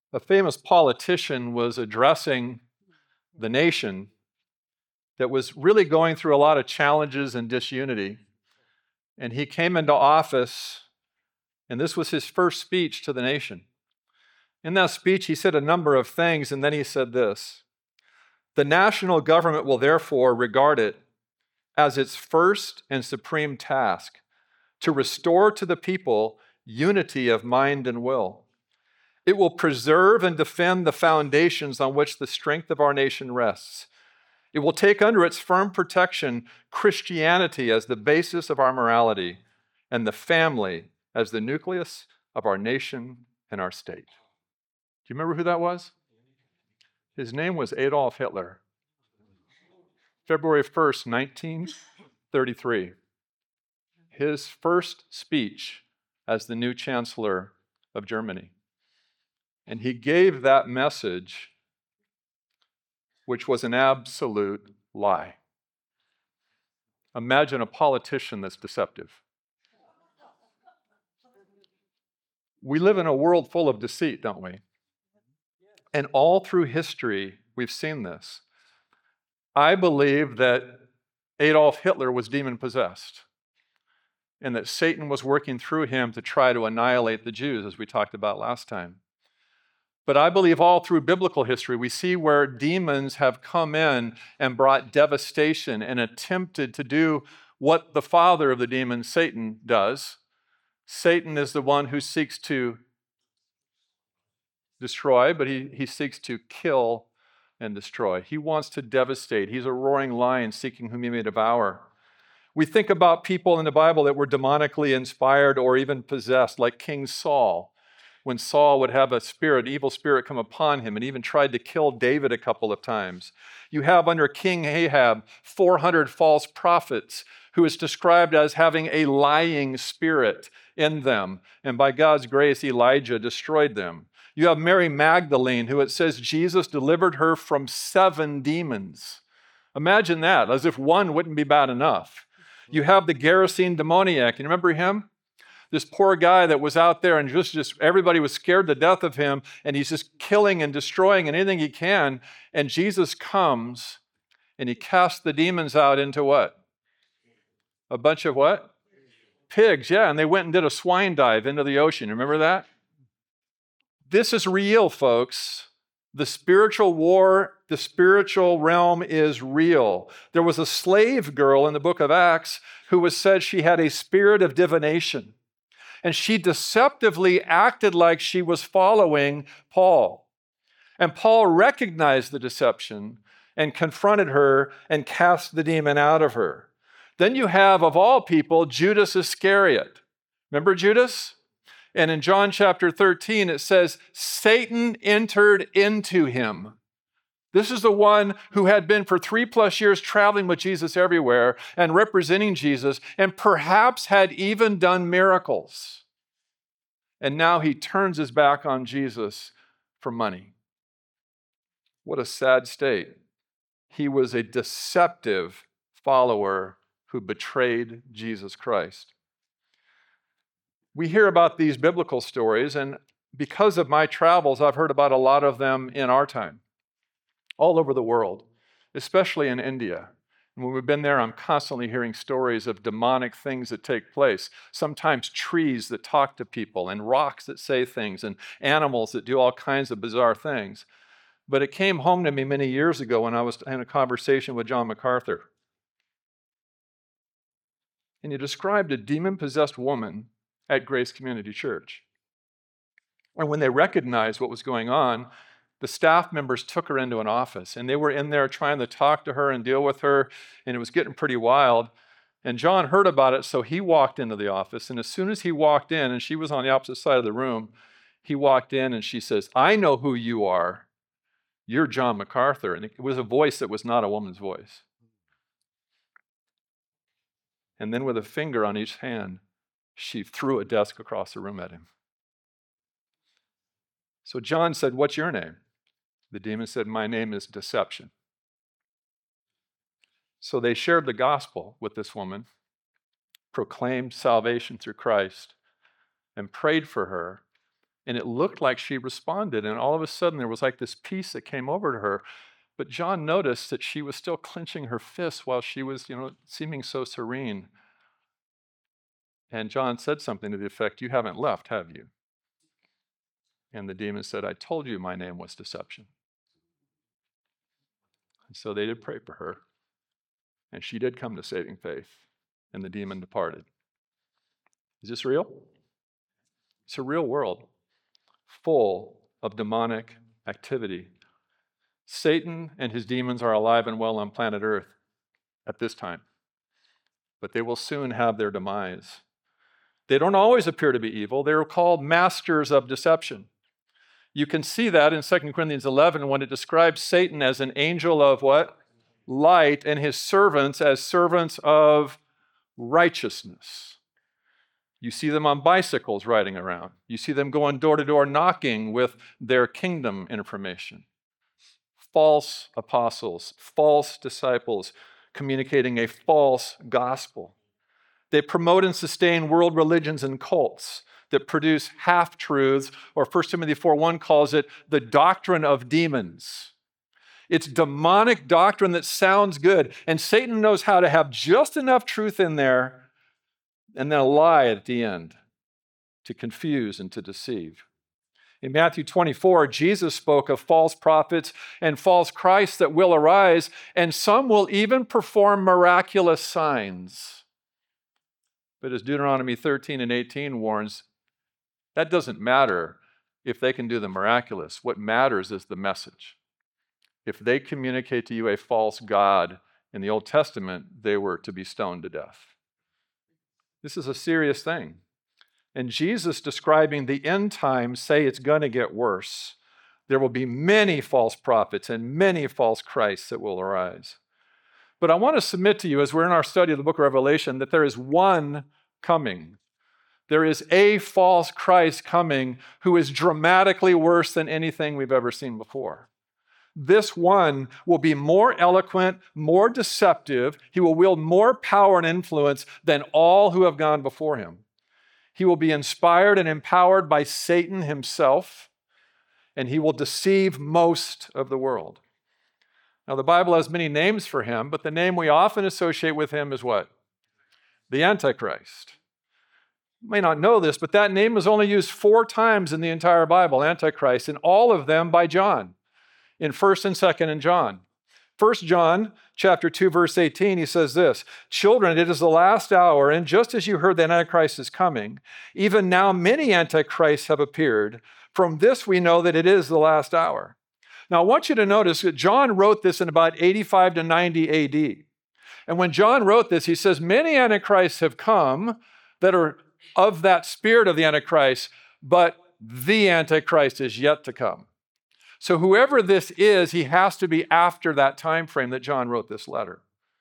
A famous politician was addressing the nation that was really going through a lot of challenges and disunity. And he came into office, and this was his first speech to the nation. In that speech, he said a number of things, and then he said this: "The national government will therefore regard it as its first and supreme task to restore to the people unity of mind and will. It will preserve and defend the foundations on which the strength of our nation rests. It will take under its firm protection Christianity as the basis of our morality and the family as the nucleus of our nation and our state." Do you remember who that was? His name was Adolf Hitler. February 1st, 1933. His first speech as the new chancellor of Germany. And he gave that message, which was an absolute lie. Imagine a politician that's deceptive. We live in a world full of deceit, don't we? And all through history, we've seen this. I believe that Adolf Hitler was demon-possessed, and that Satan was working through him to try to annihilate the Jews, as we talked about last time. But I believe all through biblical history, we see where demons have come in and brought devastation and attempted to do what the father of the demons, Satan, does. Satan is the one who seeks to destroy, but he seeks to kill and destroy. He wants to devastate. He's a roaring lion seeking whom he may devour. We think about people in the Bible that were demonically inspired or even possessed, like King Saul. When Saul would have evil spirit come upon him and even tried to kill David a couple of times. You have under King Ahab 400 false prophets who is described as having a lying spirit in them. And by God's grace, Elijah destroyed them. You have Mary Magdalene, who it says Jesus delivered her from 7 demons. Imagine that, as if one wouldn't be bad enough. You have the Gerasene demoniac. You remember him? This poor guy that was out there and just everybody was scared to death of him, and he's just killing and destroying anything he can. And Jesus comes and he casts the demons out into what? A bunch of what? Pigs, yeah. And they went and did a swine dive into the ocean. Remember that? This is real, folks. The spiritual war, the spiritual realm is real. There was a slave girl in the book of Acts who was said she had a spirit of divination. And she deceptively acted like she was following Paul. And Paul recognized the deception and confronted her and cast the demon out of her. Then you have, of all people, Judas Iscariot. Remember Judas? And in John chapter 13, it says, Satan entered into him. This is the one who had been for 3+ years traveling with Jesus everywhere and representing Jesus, and perhaps had even done miracles. And now he turns his back on Jesus for money. What a sad state. He was a deceptive follower who betrayed Jesus Christ. We hear about these biblical stories, and because of my travels, I've heard about a lot of them in our time, all over the world, especially in India. And when we've been there, I'm constantly hearing stories of demonic things that take place. Sometimes trees that talk to people, and rocks that say things, and animals that do all kinds of bizarre things. But it came home to me many years ago when I was in a conversation with John MacArthur. And he described a demon-possessed woman at Grace Community Church. And when they recognized what was going on, the staff members took her into an office, and they were in there trying to talk to her and deal with her, and it was getting pretty wild. And John heard about it, so he walked into the office, and as soon as he walked in, and she was on the opposite side of the room, he walked in and she says, "I know who you are. You're John MacArthur." And it was a voice that was not a woman's voice. And then with a finger on each hand, she threw a desk across the room at him. So John said, "What's your name?" The demon said, "My name is Deception." So they shared the gospel with this woman, proclaimed salvation through Christ, and prayed for her. And it looked like she responded. And all of a sudden, there was like this peace that came over to her. But John noticed that she was still clenching her fists while she was, seeming so serene. And John said something to the effect, "You haven't left, have you?" And the demon said, "I told you my name was deception." And so they did pray for her. And she did come to saving faith. And the demon departed. Is this real? It's a real world full of demonic activity. Satan and his demons are alive and well on planet Earth at this time, but they will soon have their demise. They don't always appear to be evil. They're called masters of deception. You can see that in 2 Corinthians 11 when it describes Satan as an angel of what? Light, and his servants as servants of righteousness. You see them on bicycles riding around. You see them going door to door knocking with their kingdom information. False apostles, false disciples, communicating a false gospel. They promote and sustain world religions and cults that produce half-truths, or 1 Timothy 4:1 calls it the doctrine of demons. It's demonic doctrine that sounds good, and Satan knows how to have just enough truth in there and then a lie at the end to confuse and to deceive. In Matthew 24, Jesus spoke of false prophets and false Christs that will arise, and some will even perform miraculous signs. But as Deuteronomy 13 and 18 warns, that doesn't matter if they can do the miraculous. What matters is the message. If they communicate to you a false god in the Old Testament, they were to be stoned to death. This is a serious thing. And Jesus, describing the end times, say it's going to get worse. There will be many false prophets and many false Christs that will arise. But I want to submit to you, as we're in our study of the book of Revelation, that there is one coming. There is a false Christ coming who is dramatically worse than anything we've ever seen before. This one will be more eloquent, more deceptive. He will wield more power and influence than all who have gone before him. He will be inspired and empowered by Satan himself, and he will deceive most of the world. Now, the Bible has many names for him, but the name we often associate with him is what? The Antichrist. You may not know this, but that name is only used 4 times in the entire Bible, Antichrist, and all of them by John, in 1st and 2nd and John. 1 John chapter 2, verse 18, he says this, "Children, it is the last hour, and just as you heard that Antichrist is coming, even now many Antichrists have appeared. From this we know that it is the last hour." Now I want you to notice that John wrote this in about 85 to 90 AD. And when John wrote this, he says, many Antichrists have come that are of that spirit of the Antichrist, but the Antichrist is yet to come. So whoever this is, he has to be after that time frame that John wrote this letter.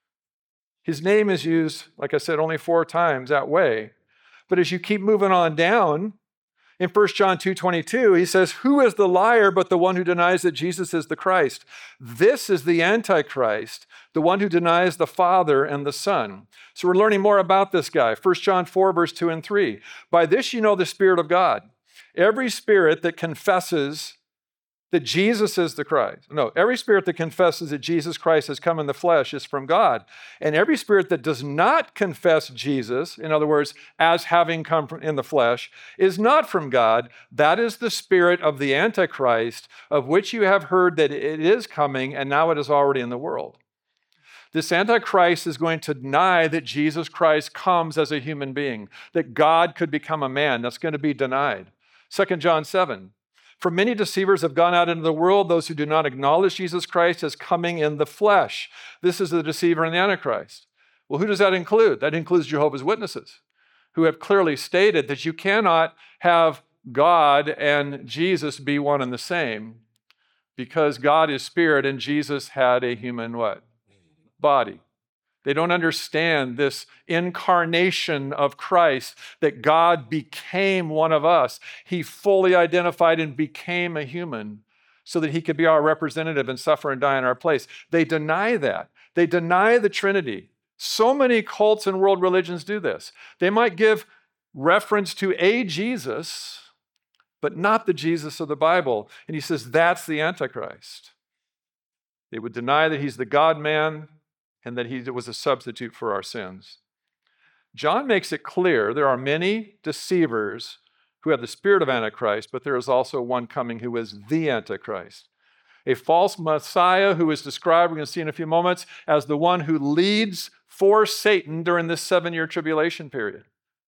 His name is used, like I said, only 4 times that way. But as you keep moving on down, in 1 John 2:22, he says, "Who is the liar but the one who denies that Jesus is the Christ? This is the Antichrist, the one who denies the Father and the Son." So we're learning more about this guy. 1 John 4, verse 2 and 3. "By this you know the Spirit of God. Every spirit that confesses that Jesus is the Christ. No, every spirit that confesses that Jesus Christ has come in the flesh is from God. And every spirit that does not confess Jesus, in other words, as having come in the flesh, is not from God. That is the spirit of the Antichrist, of which you have heard that it is coming, and now it is already in the world." This Antichrist is going to deny that Jesus Christ comes as a human being, that God could become a man. That's going to be denied. 2 John 7. "For many deceivers have gone out into the world, those who do not acknowledge Jesus Christ as coming in the flesh." This is the deceiver and the Antichrist. Well, who does that include? That includes Jehovah's Witnesses, who have clearly stated that you cannot have God and Jesus be one and the same, because God is spirit and Jesus had a human what? Body. They don't understand this incarnation of Christ, that God became one of us. He fully identified and became a human so that he could be our representative and suffer and die in our place. They deny that. They deny the Trinity. So many cults and world religions do this. They might give reference to a Jesus, but not the Jesus of the Bible. And he says that's the Antichrist. They would deny that he's the God-man and that he was a substitute for our sins. John makes it clear there are many deceivers who have the spirit of Antichrist, but there is also one coming who is the Antichrist. A false Messiah who is described, we're going to see in a few moments, as the one who leads for Satan during this 7-year tribulation period.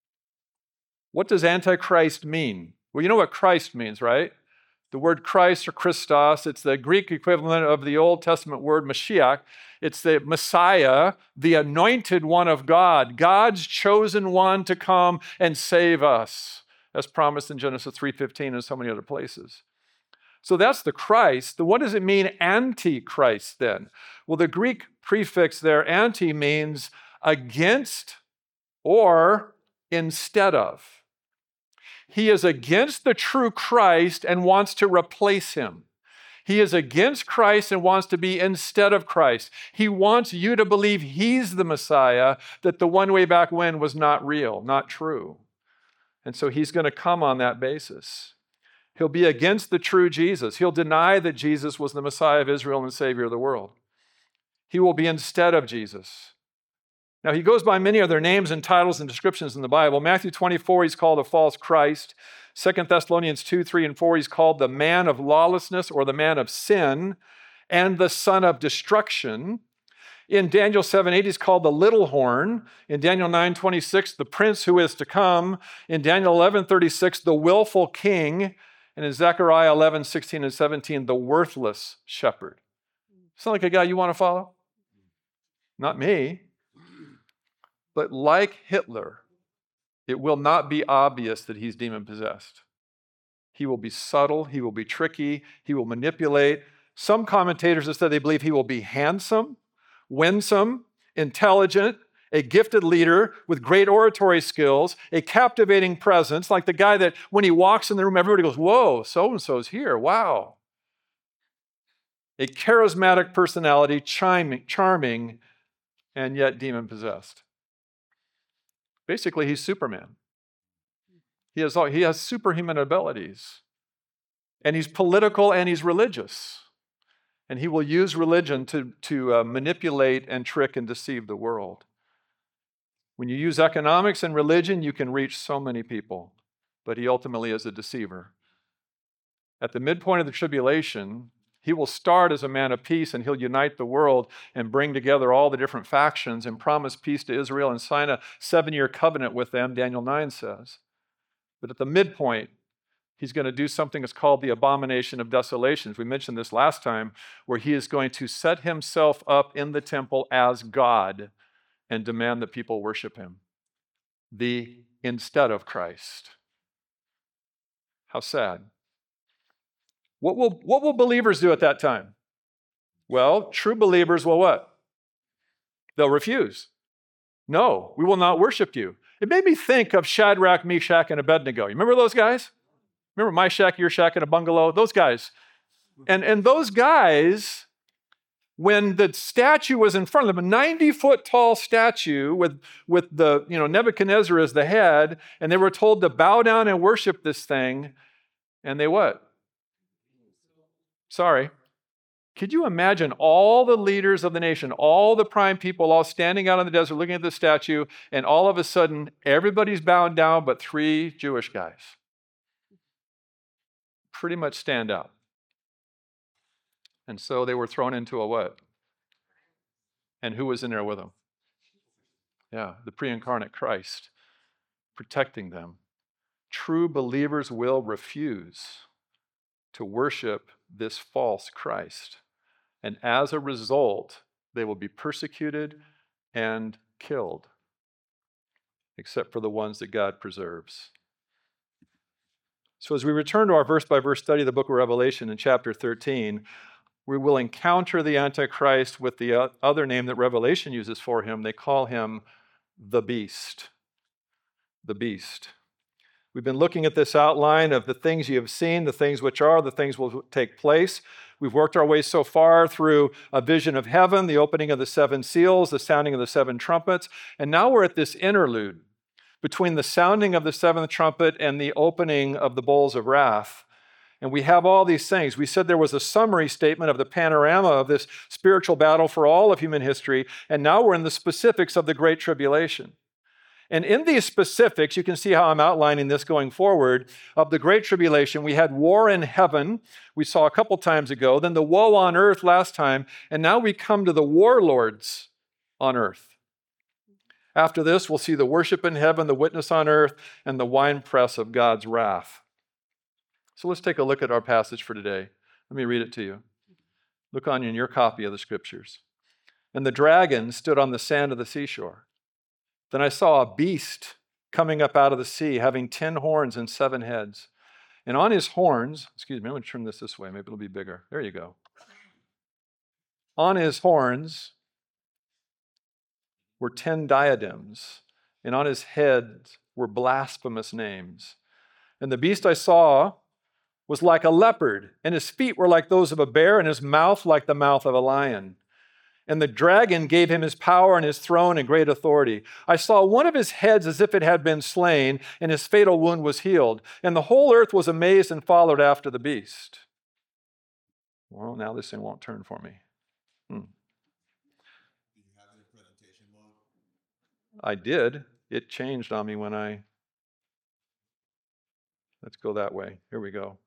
What does Antichrist mean? Well, you know what Christ means, right? The word Christ or Christos, it's the Greek equivalent of the Old Testament word Mashiach. It's the Messiah, the anointed one of God, God's chosen one to come and save us, as promised in Genesis 3:15 and so many other places. So that's the Christ. What does it mean, Antichrist, then? Well, the Greek prefix there, anti, means against or instead of. He is against the true Christ and wants to replace him. He is against Christ and wants to be instead of Christ. He wants you to believe he's the Messiah, that the one way back when was not real, not true. And so he's going to come on that basis. He'll be against the true Jesus. He'll deny that Jesus was the Messiah of Israel and Savior of the world. He will be instead of Jesus. Now, he goes by many other names and titles and descriptions in the Bible. Matthew 24, he's called a false Christ. 2 Thessalonians 2, 3, and 4, he's called the man of lawlessness or the man of sin and the son of destruction. In Daniel 7, 8, he's called the little horn. In Daniel 9, 26, the prince who is to come. In Daniel 11, 36, the willful king. And in Zechariah 11, 16, and 17, the worthless shepherd. Sound like a guy you want to follow? Not me. But like Hitler, it will not be obvious that he's demon-possessed. He will be subtle, he will be tricky, he will manipulate. Some commentators have said they believe he will be handsome, winsome, intelligent, a gifted leader with great oratory skills, a captivating presence, like the guy that when he walks in the room, everybody goes, whoa, so-and-so's here, wow. A charismatic personality, charming, and yet demon-possessed. Basically, he's Superman. He has superhuman abilities. And he's political and he's religious. And he will use religion to manipulate and trick and deceive the world. When you use economics and religion, you can reach so many people. But he ultimately is a deceiver. At the midpoint of the tribulation, he will start as a man of peace and he'll unite the world and bring together all the different factions and promise peace to Israel and sign a 7-year covenant with them, Daniel 9 says. But at the midpoint, he's going to do something that's called the abomination of desolations. We mentioned this last time, where he is going to set himself up in the temple as God and demand that people worship him. The instead of Christ. How sad. What will believers do at that time? Well, true believers will what? They'll refuse. No, we will not worship you. It made me think of Shadrach, Meshach, and Abednego. You remember those guys? Remember my shack, your shack in a bungalow? Those guys. And those guys, when the statue was in front of them, a 90-foot tall statue with the Nebuchadnezzar as the head, and they were told to bow down and worship this thing, and they what? Sorry. Could you imagine all the leaders of the nation, all the prime people, all standing out in the desert looking at the statue, and all of a sudden, everybody's bowing down but 3 Jewish guys? Pretty much stand out. And so they were thrown into a what? And who was in there with them? Yeah, the pre-incarnate Christ, protecting them. True believers will refuse to worship this false Christ. And as a result, they will be persecuted and killed, except for the ones that God preserves. So as we return to our verse-by-verse study of the book of Revelation in chapter 13, we will encounter the Antichrist with the other name that Revelation uses for him. They call him the Beast. The Beast. We've been looking at this outline of the things you have seen, the things which are, the things will take place. We've worked our way so far through a vision of heaven, the opening of the 7 seals, the sounding of the 7 trumpets, and now we're at this interlude. between the sounding of the seventh trumpet and the opening of the bowls of wrath. And we have all these things. We said there was a summary statement of the panorama of this spiritual battle for all of human history, and now we're in the specifics of the Great Tribulation. And in these specifics, you can see how I'm outlining this going forward, of the Great Tribulation. We had war in heaven, we saw a couple times ago, then the woe on earth last time, and now we come to the warlords on earth. After this, we'll see the worship in heaven, the witness on earth, and the winepress of God's wrath. So let's take a look at our passage for today. Let me read it to you. Look on in your copy of the Scriptures. And the dragon stood on the sand of the seashore. Then I saw a beast coming up out of the sea, having 10 horns and 7 heads. And on his horns, I'm going to turn this way, maybe it'll be bigger. There you go. On his horns were 10 diadems, and on his head were blasphemous names. And the beast I saw was like a leopard, and his feet were like those of a bear, and his mouth like the mouth of a lion. And the dragon gave him his power and his throne and great authority. I saw one of his heads as if it had been slain, and his fatal wound was healed. And the whole earth was amazed and followed after the beast. Well, now this thing won't turn for me. Do you have the presentation mode? I did. It changed on me when let's go that way. Here we go.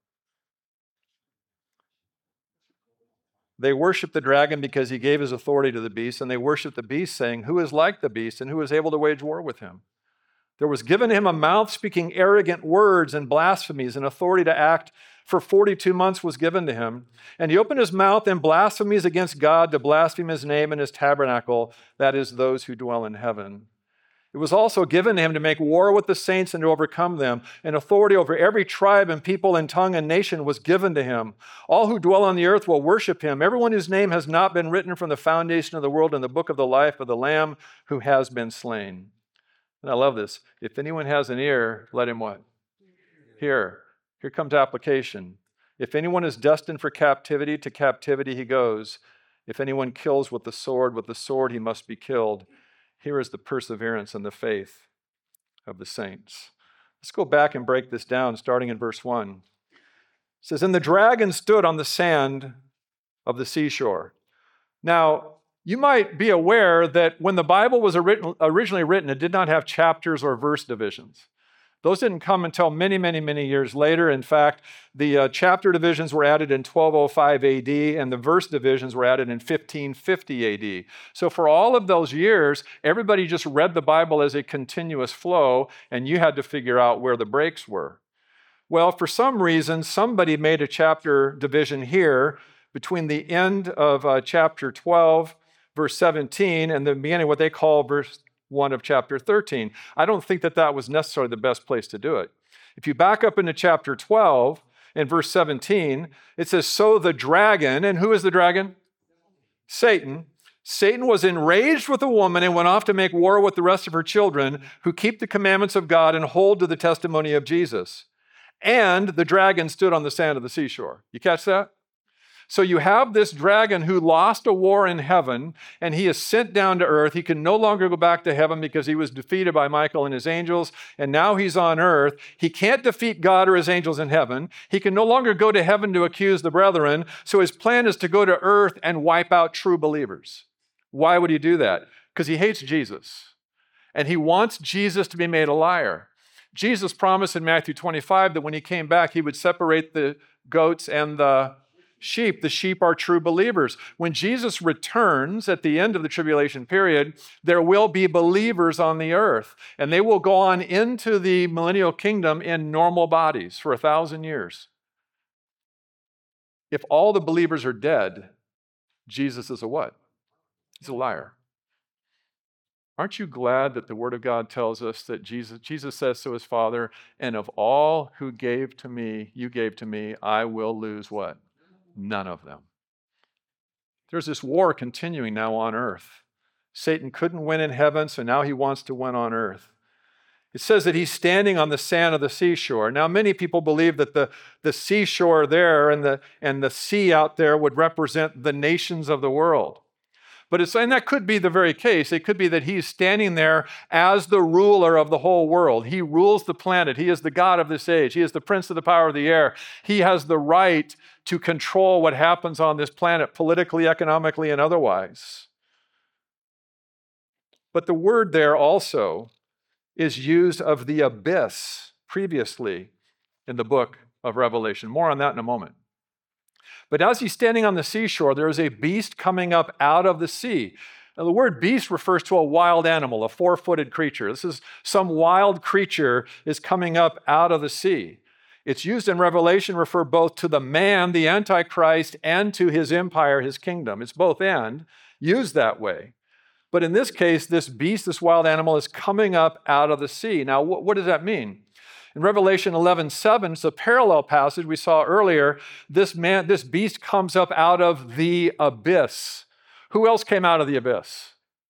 They worshiped the dragon because he gave his authority to the beast, and they worshiped the beast, saying, "Who is like the beast, and who is able to wage war with him?" There was given him a mouth speaking arrogant words and blasphemies, and authority to act for 42 months was given to him. And he opened his mouth in blasphemies against God to blaspheme his name and his tabernacle, that is, those who dwell in heaven. It was also given to him to make war with the saints and to overcome them, and authority over every tribe and people and tongue and nation was given to him. All who dwell on the earth will worship him, everyone whose name has not been written from the foundation of the world in the book of the life of the Lamb who has been slain. And I love this. If anyone has an ear, let him what? Hear. Here comes application. If anyone is destined for captivity, to captivity he goes. If anyone kills with the sword he must be killed. Here is the perseverance and the faith of the saints. Let's go back and break this down, starting in verse 1. It says, "And the dragon stood on the sand of the seashore." Now, you might be aware that when the Bible was originally written, it did not have chapters or verse divisions. Those didn't come until many, many, many years later. In fact, the chapter divisions were added in 1205 AD, and the verse divisions were added in 1550 AD. So for all of those years, everybody just read the Bible as a continuous flow, and you had to figure out where the breaks were. Well, for some reason, somebody made a chapter division here between the end of chapter 12, verse 17, and the beginning of what they call verse 1 of chapter 13. I don't think that was necessarily the best place to do it. If you back up into chapter 12 and verse 17, it says, "So the dragon," and who is the dragon? Satan. "Satan was enraged with the woman and went off to make war with the rest of her children who keep the commandments of God and hold to the testimony of Jesus. And the dragon stood on the sand of the seashore." You catch that? So you have this dragon who lost a war in heaven, and he is sent down to earth. He can no longer go back to heaven because he was defeated by Michael and his angels, and now he's on earth. He can't defeat God or his angels in heaven. He can no longer go to heaven to accuse the brethren, so his plan is to go to earth and wipe out true believers. Why would he do that? Because he hates Jesus, and he wants Jesus to be made a liar. Jesus promised in Matthew 25 that when he came back, he would separate the goats and the sheep. The sheep are true believers. When Jesus returns at the end of the tribulation period, there will be believers on the earth, and they will go on into the millennial kingdom in normal bodies for 1,000 years. If all the believers are dead, Jesus is a what? He's a liar. Aren't you glad that the Word of God tells us that Jesus says to his Father, "And of all who gave to me, you gave to me, I will lose" what? None of them. There's this war continuing now on earth. Satan couldn't win in heaven, so now he wants to win on earth. It says that he's standing on the sand of the seashore. Now, many people believe that the seashore there and the sea out there would represent the nations of the world. And that could be the very case. It could be that he's standing there as the ruler of the whole world. He rules the planet. He is the God of this age. He is the prince of the power of the air. He has the right to control what happens on this planet politically, economically, and otherwise. But the word there also is used of the abyss previously in the book of Revelation. More on that in a moment. But as he's standing on the seashore, there is a beast coming up out of the sea. Now, the word beast refers to a wild animal, a four-footed creature. This is some wild creature is coming up out of the sea. It's used in Revelation to refer both to the man, the Antichrist, and to his empire, his kingdom. It's both and, used that way. But in this case, this beast, this wild animal, is coming up out of the sea. Now, what does that mean? In Revelation 11:7, it's a parallel passage we saw earlier. This beast comes up out of the abyss. Who else came out of the abyss?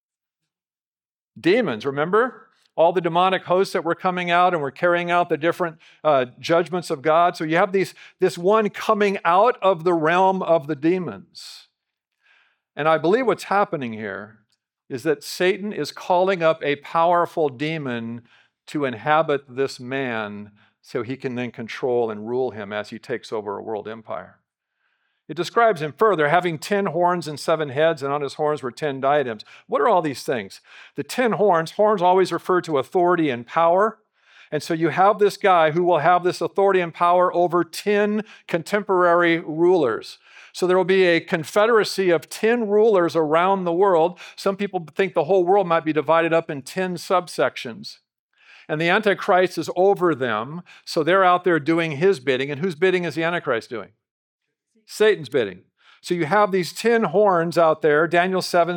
Demons, remember? All the demonic hosts that were coming out and were carrying out the different judgments of God. So you have this one coming out of the realm of the demons. And I believe what's happening here is that Satan is calling up a powerful demon to inhabit this man so he can then control and rule him as he takes over a world empire. It describes him further, having 10 horns and 7 heads, and on his horns were 10 diadems. What are all these things? The 10 horns always refer to authority and power. And so you have this guy who will have this authority and power over 10 contemporary rulers. So there will be a confederacy of 10 rulers around the world. Some people think the whole world might be divided up in 10 subsections. And the Antichrist is over them, so they're out there doing his bidding. And whose bidding is the Antichrist doing? Satan's bidding. So you have these 10 horns out there. Daniel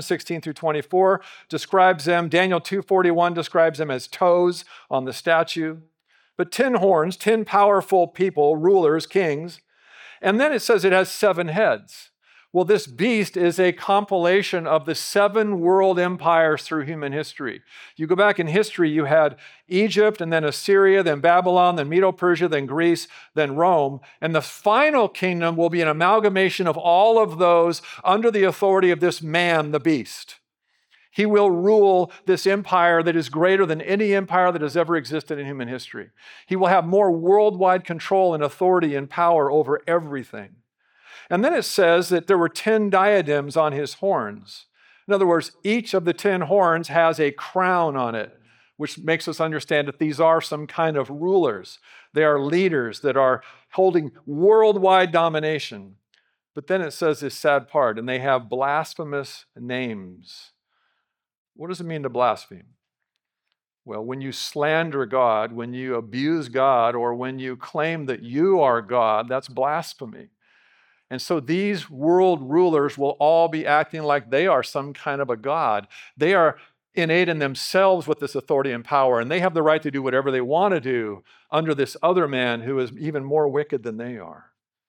7:16-24 describes them. Daniel 2:41 describes them as toes on the statue. But 10 horns, 10 powerful people, rulers, kings. And then it says it has 7 heads. Well, this beast is a compilation of the 7 world empires through human history. You go back in history, you had Egypt, and then Assyria, then Babylon, then Medo-Persia, then Greece, then Rome. And the final kingdom will be an amalgamation of all of those under the authority of this man, the beast. He will rule this empire that is greater than any empire that has ever existed in human history. He will have more worldwide control and authority and power over everything. And then it says that there were 10 diadems on his horns. In other words, each of the 10 horns has a crown on it, which makes us understand that these are some kind of rulers. They are leaders that are holding worldwide domination. But then it says this sad part, and they have blasphemous names. What does it mean to blaspheme? Well, when you slander God, when you abuse God, or when you claim that you are God, that's blasphemy. And so these world rulers will all be acting like they are some kind of a god. They are innate in themselves with this authority and power, and they have the right to do whatever they want to do under this other man who is even more wicked than they are.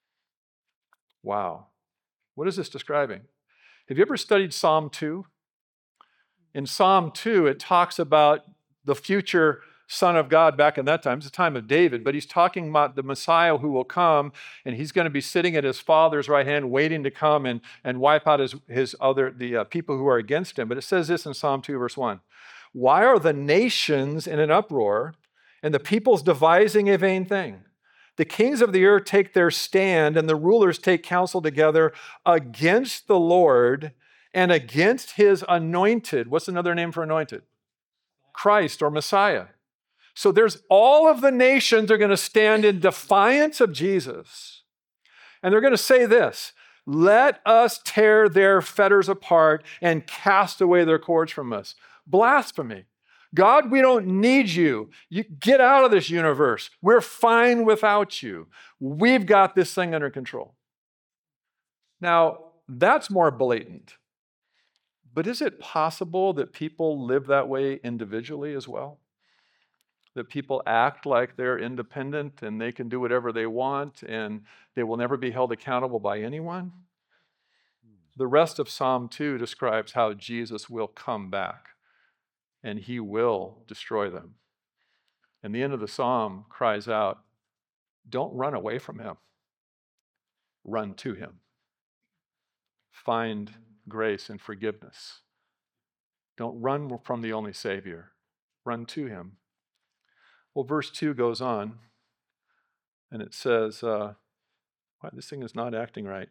Wow. What is this describing? Have you ever studied Psalm 2? In Psalm 2, it talks about the future Son of God back in that time. It's the time of David, but he's talking about the Messiah who will come, and he's going to be sitting at his Father's right hand waiting to come and wipe out the people who are against him. But it says this in Psalm 2, verse 1. Why are the nations in an uproar and the peoples devising a vain thing? The kings of the earth take their stand and the rulers take counsel together against the Lord and against his anointed. What's another name for anointed? Christ or Messiah. So there's all of the nations are going to stand in defiance of Jesus. And they're going to say this, let us tear their fetters apart and cast away their cords from us. Blasphemy. God, we don't need you. You get out of this universe. We're fine without you. We've got this thing under control. Now, that's more blatant. But is it possible that people live that way individually as well? That people act like they're independent and they can do whatever they want and they will never be held accountable by anyone? The rest of Psalm 2 describes how Jesus will come back and he will destroy them. And the end of the psalm cries out, don't run away from him. Run to him. Find grace and forgiveness. Don't run from the only Savior. Run to him. Well, verse 2 goes on, and it says, this thing is not acting right.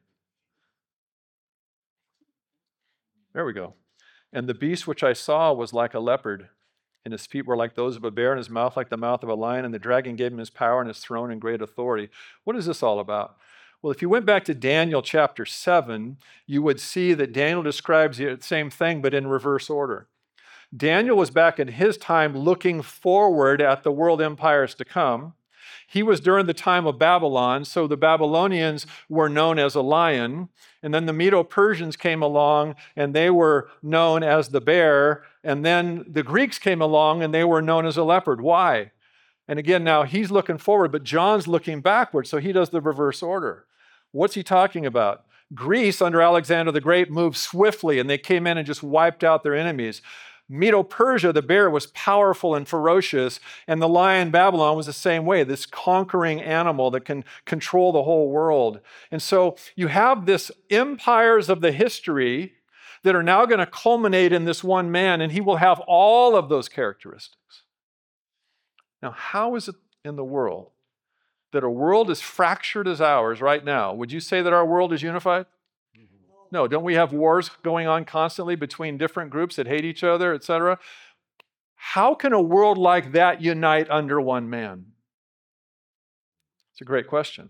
There we go. And the beast which I saw was like a leopard, and his feet were like those of a bear, and his mouth like the mouth of a lion, and the dragon gave him his power and his throne and great authority. What is this all about? Well, if you went back to Daniel chapter 7, you would see that Daniel describes the same thing, but in reverse order. Daniel was back in his time looking forward at the world empires to come. He was during the time of Babylon, so the Babylonians were known as a lion, and then the Medo-Persians came along, and they were known as the bear, and then the Greeks came along, and they were known as a leopard. Why? And again, now he's looking forward, but John's looking backward, so he does the reverse order. What's he talking about? Greece, under Alexander the Great, moved swiftly, and they came in and just wiped out their enemies. Medo-Persia, the bear, was powerful and ferocious, and the lion, Babylon, was the same way, this conquering animal that can control the whole world. And so you have this empires of the history that are now going to culminate in this one man, and he will have all of those characteristics. Now, how is it in the world that a world as fractured as ours right now, would you say that our world is unified? No, don't we have wars going on constantly between different groups that hate each other, etc.? How can a world like that unite under one man? It's a great question.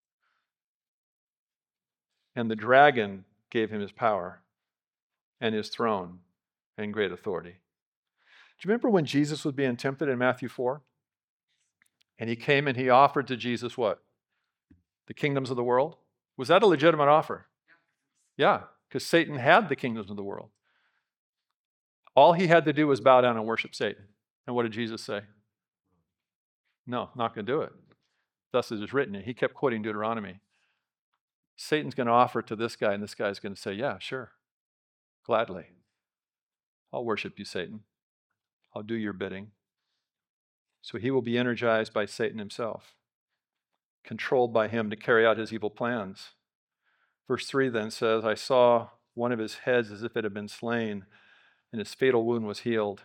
And the dragon gave him his power and his throne and great authority. Do you remember when Jesus was being tempted in Matthew 4? And he came and he offered to Jesus what? The kingdoms of the world? Was that a legitimate offer? Yeah, because Satan had the kingdoms of the world. All he had to do was bow down and worship Satan. And what did Jesus say? No, not going to do it. Thus it is written. And he kept quoting Deuteronomy. Satan's going to offer it to this guy, and this guy's going to say, yeah, sure, gladly. I'll worship you, Satan. I'll do your bidding. So he will be energized by Satan himself, controlled by him to carry out his evil plans. Verse 3 then says, I saw one of his heads as if it had been slain, and his fatal wound was healed.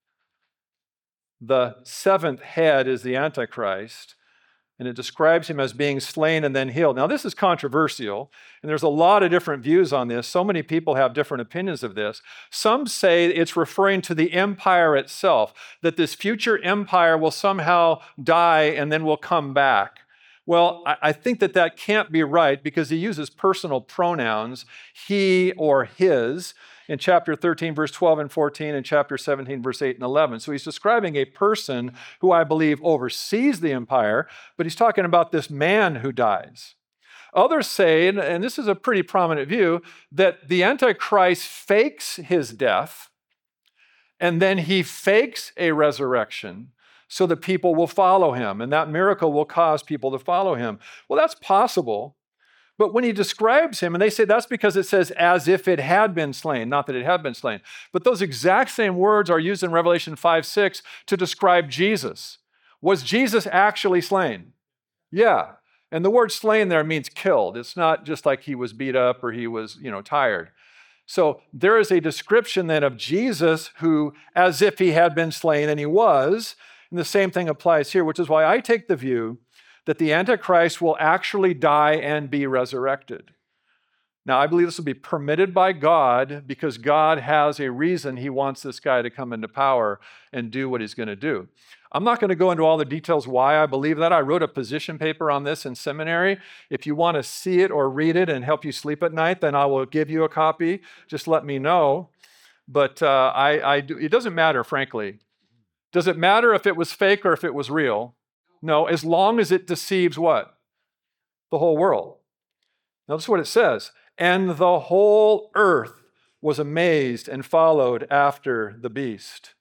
The seventh head is the Antichrist, and it describes him as being slain and then healed. Now, this is controversial, and there's a lot of different views on this. So many people have different opinions of this. Some say it's referring to the empire itself, that this future empire will somehow die and then will come back. Well, I think that can't be right because he uses personal pronouns, he or his, in chapter 13, verse 12 and 14, and chapter 17, verse 8 and 11. So he's describing a person who I believe oversees the empire, but he's talking about this man who dies. Others say, and this is a pretty prominent view, that the Antichrist fakes his death, and then he fakes a resurrection, so that people will follow him, and that miracle will cause people to follow him. Well, that's possible, but when he describes him, and they say that's because it says as if it had been slain, not that it had been slain, but those exact same words are used in Revelation 5:6 to describe Jesus. Was Jesus actually slain? Yeah, and the word slain there means killed. It's not just like he was beat up or he was, tired. So there is a description then of Jesus who, as if he had been slain, and he was. And the same thing applies here, which is why I take the view that the Antichrist will actually die and be resurrected. Now, I believe this will be permitted by God because God has a reason he wants this guy to come into power and do what he's going to do. I'm not going to go into all the details why I believe that. I wrote a position paper on this in seminary. If you want to see it or read it and help you sleep at night, then I will give you a copy. Just let me know. But it doesn't matter, frankly. Does it matter if it was fake or if it was real? No, as long as it deceives what? The whole world. Now, this is what it says. And the whole earth was amazed and followed after the beast.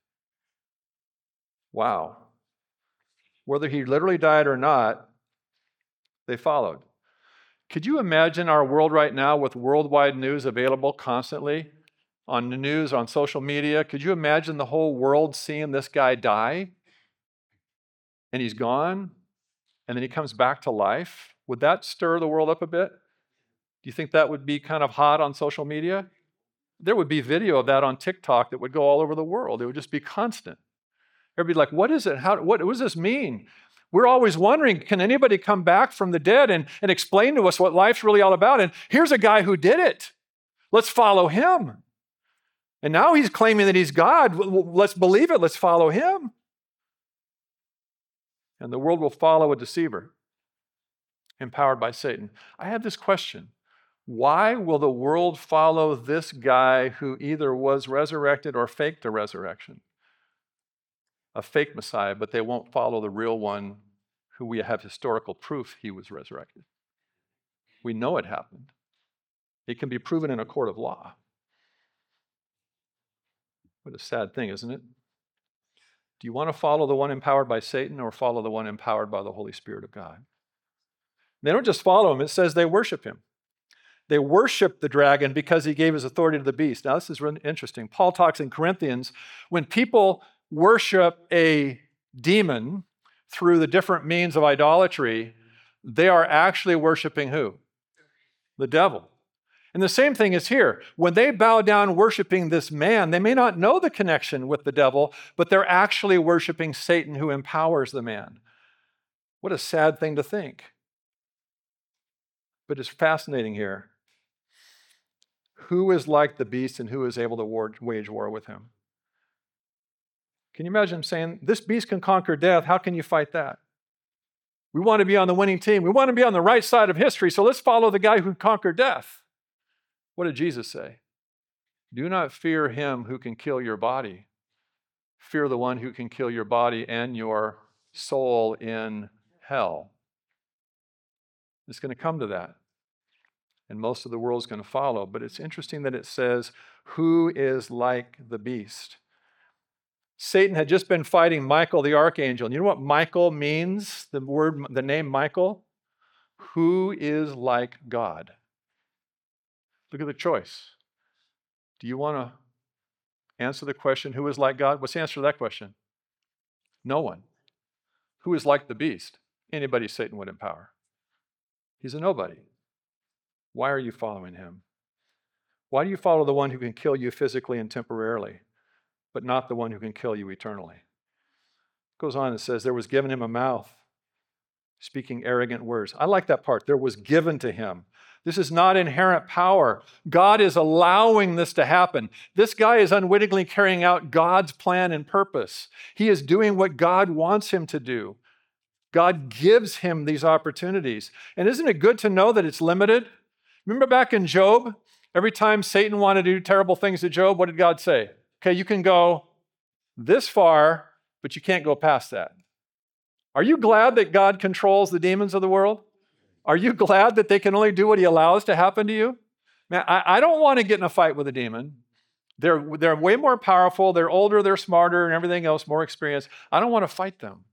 Wow. Whether he literally died or not, they followed. Could you imagine our world right now with worldwide news available constantly? On the news, on social media, could you imagine the whole world seeing this guy die? And he's gone, and then he comes back to life? Would that stir the world up a bit? Do you think that would be kind of hot on social media? there would be video of that on TikTok that would go all over the world. It would just be constant. Everybody's like, what is it? What does this mean? We're always wondering, can anybody come back from the dead and explain to us what life's really all about? And here's a guy who did it. Let's follow him. And now he's claiming that he's God. Let's believe it. Let's follow him. And the world will follow a deceiver empowered by Satan. I have this question. Why will the world follow this guy who either was resurrected or faked the resurrection? A fake Messiah, but they won't follow the real one who we have historical proof he was resurrected. We know it happened. It can be proven in a court of law. What a sad thing, isn't it? Do you want to follow the one empowered by Satan or follow the one empowered by the Holy Spirit of God? They don't just follow him, it says they worship him. They worship the dragon because he gave his authority to the beast. Now, this is really interesting. Paul talks in Corinthians, when people worship a demon through the different means of idolatry, they are actually worshiping who? The devil. And the same thing is here. When they bow down worshiping this man, they may not know the connection with the devil, but they're actually worshiping Satan who empowers the man. What a sad thing to think. But it's fascinating here. Who is like the beast and who is able to wage war with him? Can you imagine him saying, this beast can conquer death. How can you fight that? We want to be on the winning team. We want to be on the right side of history, so let's follow the guy who conquered death. What did Jesus say? Do not fear him who can kill your body. Fear the one who can kill your body and your soul in hell. It's going to come to that. And most of the world is going to follow. But it's interesting that it says, who is like the beast? Satan had just been fighting Michael the archangel. And you know what Michael means? The name Michael? Who is like God? Look at the choice. Do you want to answer the question, who is like God? What's the answer to that question? No one. Who is like the beast? Anybody Satan would empower. He's a nobody. Why are you following him? Why do you follow the one who can kill you physically and temporarily, but not the one who can kill you eternally? It goes on and says, there was given him a mouth, speaking arrogant words. I like that part. There was given to him. This is not inherent power. God is allowing this to happen. This guy is unwittingly carrying out God's plan and purpose. He is doing what God wants him to do. God gives him these opportunities. And isn't it good to know that it's limited? Remember back in Job, every time Satan wanted to do terrible things to Job, what did God say? Okay, you can go this far, but you can't go past that. Are you glad that God controls the demons of the world? Are you glad that they can only do what he allows to happen to you? Man, I don't want to get in a fight with a demon. They're way more powerful, they're older, they're smarter, and everything else, more experienced. I don't want to fight them.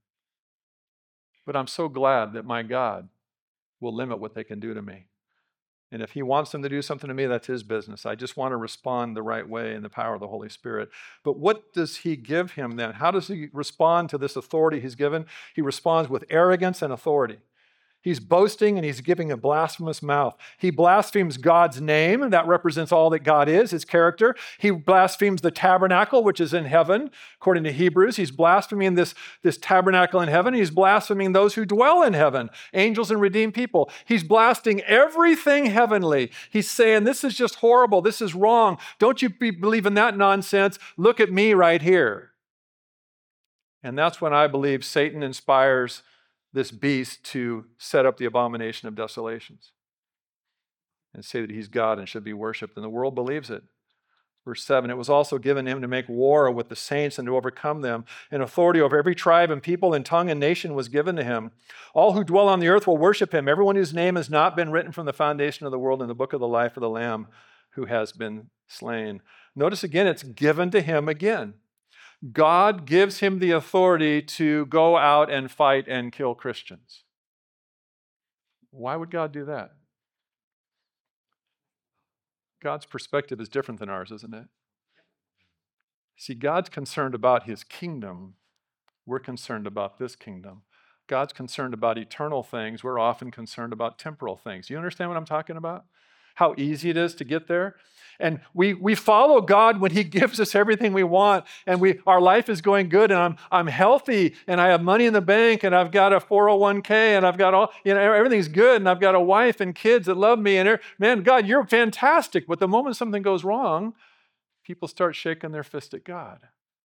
But I'm so glad that my God will limit what they can do to me. And if he wants them to do something to me, that's his business. I just want to respond the right way in the power of the Holy Spirit. But what does he give him then? How does he respond to this authority he's given? He responds with arrogance and authority. He's boasting and he's giving a blasphemous mouth. He blasphemes God's name, and that represents all that God is, his character. He blasphemes the tabernacle, which is in heaven, according to Hebrews. He's blaspheming this tabernacle in heaven. He's blaspheming those who dwell in heaven, angels and redeemed people. He's blasting everything heavenly. He's saying, this is just horrible. This is wrong. Don't you believe in that nonsense. Look at me right here. And that's when I believe Satan inspires this beast to set up the abomination of desolations and say that he's God and should be worshiped. And the world believes it. Verse 7, it was also given him to make war with the saints and to overcome them. And authority over every tribe and people and tongue and nation was given to him. All who dwell on the earth will worship him. Everyone whose name has not been written from the foundation of the world in the book of the life of the Lamb who has been slain. Notice again, it's given to him again. God gives him the authority to go out and fight and kill Christians. Why would God do that? God's perspective is different than ours, isn't it? See, God's concerned about his kingdom. We're concerned about this kingdom. God's concerned about eternal things. We're often concerned about temporal things. You understand what I'm talking about? how easy it is to get there? And we follow God when he gives us everything we want, and our life is going good, and I'm healthy, and I have money in the bank, and I've got a 401k, and I've got all, everything's good, and I've got a wife and kids that love me, and man, God, you're fantastic. But the moment something goes wrong, people start shaking their fist at God.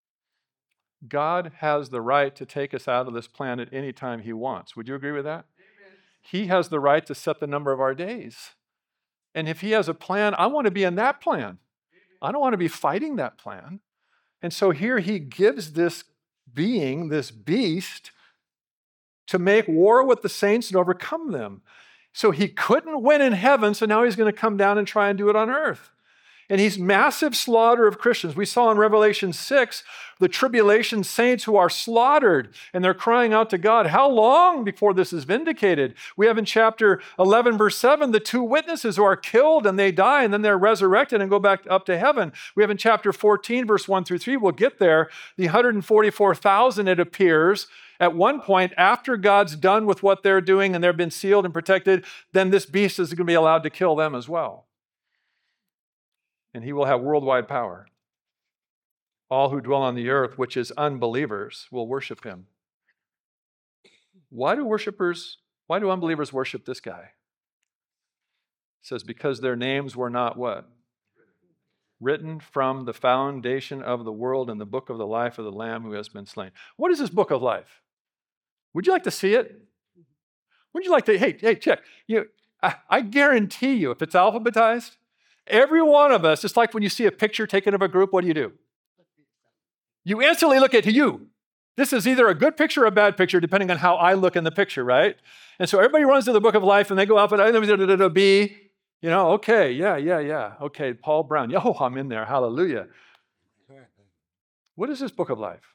God has the right to take us out of this planet anytime he wants. Would you agree with that? Amen. He has the right to set the number of our days. And if he has a plan, I want to be in that plan. I don't want to be fighting that plan. And so here he gives this being, this beast, to make war with the saints and overcome them. So he couldn't win in heaven, so now he's going to come down and try and do it on earth. And he's massive slaughter of Christians. We saw in Revelation 6, the tribulation saints who are slaughtered, and they're crying out to God, how long before this is vindicated? We have in chapter 11, verse 7, the two witnesses who are killed and they die, and then they're resurrected and go back up to heaven. We have in chapter 14, verse 1 through 3, we'll get there, the 144,000, it appears, at one point, after God's done with what they're doing and they've been sealed and protected, then this beast is going to be allowed to kill them as well. And he will have worldwide power. All who dwell on the earth, which is unbelievers, will worship him. Why do unbelievers worship this guy? It says, because their names were not what? Written from the foundation of the world in the book of the life of the Lamb who has been slain. What is this book of life? Would you like to see it? Would you like to, hey, check. I guarantee you, if it's alphabetized, every one of us, just like when you see a picture taken of a group, what do? You instantly look at you. This is either a good picture or a bad picture, depending on how I look in the picture, right? And so everybody runs to the book of life and they go alphabet B, okay, yeah. Okay, Paul Brown. I'm in there, hallelujah. What is this book of life?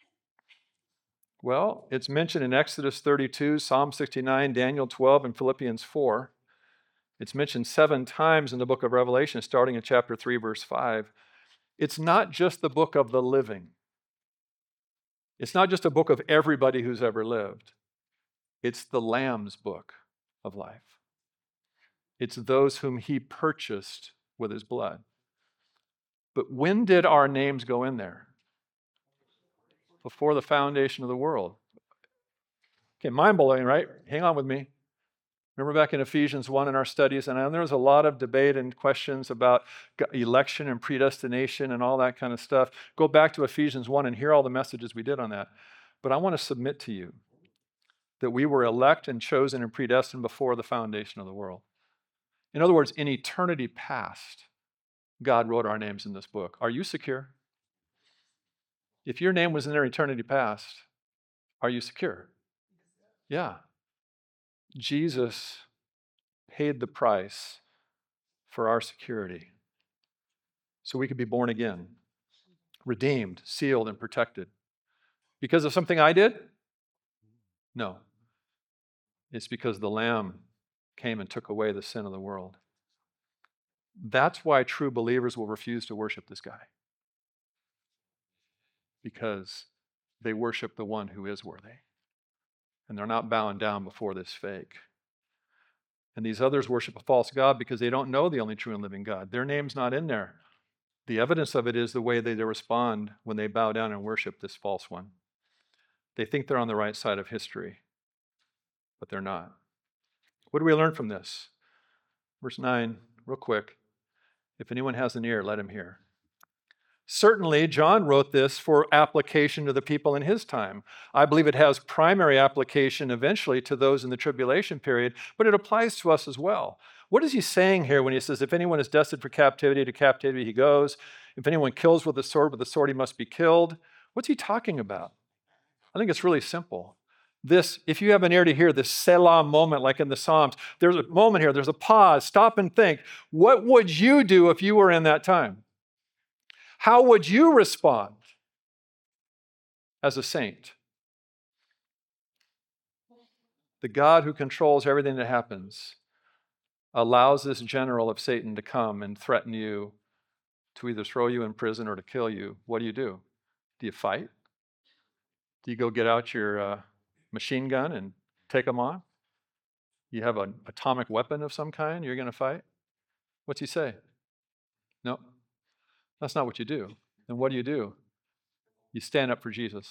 Well, it's mentioned in Exodus 32, Psalm 69, Daniel 12, and Philippians 4. It's mentioned 7 times in the book of Revelation, starting in chapter 3, verse 5. It's not just the book of the living. It's not just a book of everybody who's ever lived. It's the Lamb's book of life. It's those whom he purchased with his blood. But when did our names go in there? Before the foundation of the world. Okay, mind-blowing, right? Hang on with me. Remember back in Ephesians 1 in our studies, and there was a lot of debate and questions about election and predestination and all that kind of stuff. Go back to Ephesians 1 and hear all the messages we did on that. But I want to submit to you that we were elect and chosen and predestined before the foundation of the world. In other words, in eternity past, God wrote our names in this book. Are you secure? If your name was in there eternity past, are you secure? Yeah. Jesus paid the price for our security so we could be born again, redeemed, sealed, and protected. Because of something I did? No. It's because the Lamb came and took away the sin of the world. That's why true believers will refuse to worship this guy. Because they worship the one who is worthy. And they're not bowing down before this fake. And these others worship a false god because they don't know the only true and living God. Their name's not in there. The evidence of it is the way they respond when they bow down and worship this false one. They think they're on the right side of history, but they're not. What do we learn from this? Verse 9, real quick. If anyone has an ear, let him hear. Certainly, John wrote this for application to the people in his time. I believe it has primary application eventually to those in the tribulation period, but it applies to us as well. What is he saying here when he says, if anyone is destined for captivity, to captivity he goes. If anyone kills with the sword he must be killed. What's he talking about? I think it's really simple. This, if you have an ear to hear, this Selah moment like in the Psalms, there's a moment here, there's a pause, stop and think. What would you do if you were in that time? How would you respond as a saint? The God who controls everything that happens allows this general of Satan to come and threaten you to either throw you in prison or to kill you. What do? Do you fight? Do you go get out your machine gun and take them on? You have an atomic weapon of some kind you're going to fight? What's he say? No, that's not what you do. Then what do? You stand up for Jesus.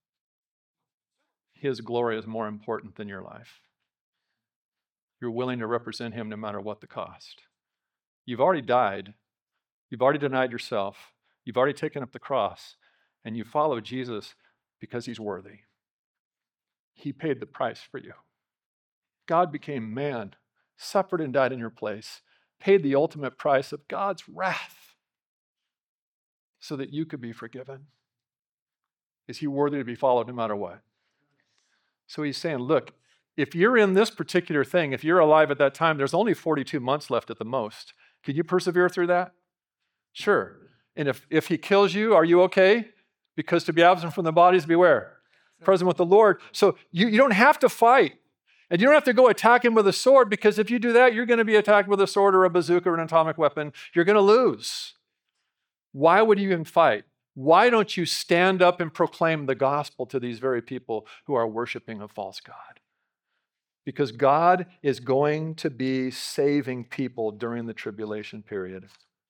His glory is more important than your life. You're willing to represent him no matter what the cost. You've already died. You've already denied yourself. You've already taken up the cross. And you follow Jesus because he's worthy. He paid the price for you. God became man, suffered and died in your place, paid the ultimate price of God's wrath so that you could be forgiven. Is he worthy to be followed no matter what? So he's saying, look, if you're in this particular thing, if you're alive at that time, there's only 42 months left at the most. Can you persevere through that? Sure. And if he kills you, are you okay? Because to be absent from the body is to be where? Present with the Lord. So you don't have to fight. And you don't have to go attack him with a sword, because if you do that, you're going to be attacked with a sword or a bazooka or an atomic weapon. You're going to lose. Why would you even fight? Why don't you stand up and proclaim the gospel to these very people who are worshiping a false god? Because God is going to be saving people during the tribulation period.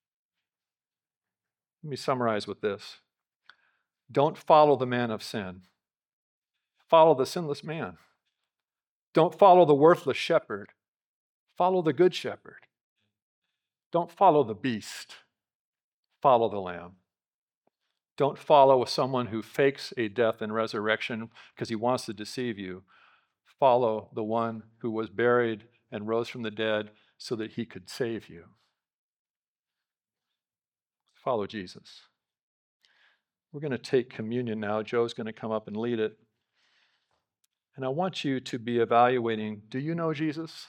Let me summarize with this. Don't follow the man of sin. Follow the sinless man. Don't follow the worthless shepherd. Follow the good shepherd. Don't follow the beast. Follow the Lamb. Don't follow someone who fakes a death and resurrection because he wants to deceive you. Follow the one who was buried and rose from the dead so that he could save you. Follow Jesus. We're going to take communion now. Joe's going to come up and lead it. And I want you to be evaluating, do you know Jesus?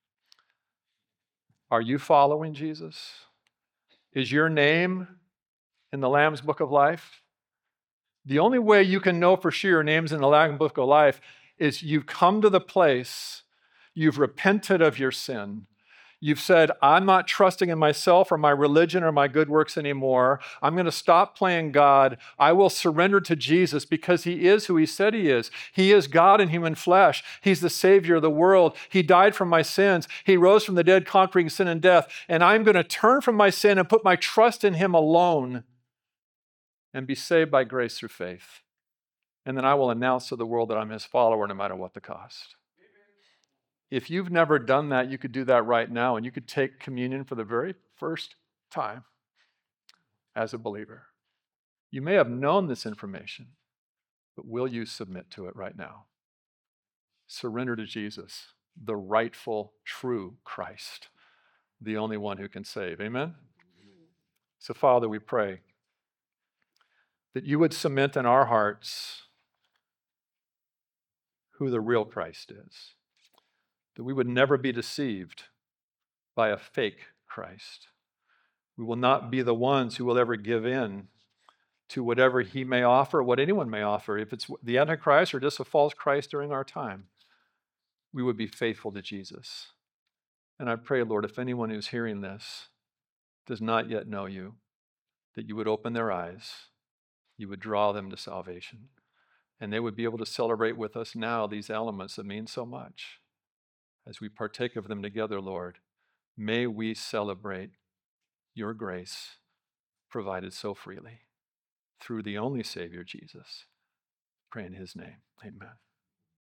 Are you following Jesus? Is your name in the Lamb's Book of Life? The only way you can know for sure your name's in the Lamb's Book of Life is you've come to the place, you've repented of your sin. You've said, I'm not trusting in myself or my religion or my good works anymore. I'm going to stop playing God. I will surrender to Jesus because he is who he said he is. He is God in human flesh. He's the Savior of the world. He died for my sins. He rose from the dead, conquering sin and death. And I'm going to turn from my sin and put my trust in him alone and be saved by grace through faith. And then I will announce to the world that I'm his follower no matter what the cost. If you've never done that, you could do that right now, and you could take communion for the very first time as a believer. You may have known this information, but will you submit to it right now? Surrender to Jesus, the rightful, true Christ, the only one who can save. Amen? So, Father, we pray that you would cement in our hearts who the real Christ is, that we would never be deceived by a fake Christ. We will not be the ones who will ever give in to whatever he may offer, what anyone may offer. If it's the Antichrist or just a false Christ during our time, we would be faithful to Jesus. And I pray, Lord, if anyone who's hearing this does not yet know you, that you would open their eyes, you would draw them to salvation, and they would be able to celebrate with us now these elements that mean so much. As we partake of them together, Lord, may we celebrate your grace provided so freely through the only Savior, Jesus. Pray in his name. Amen.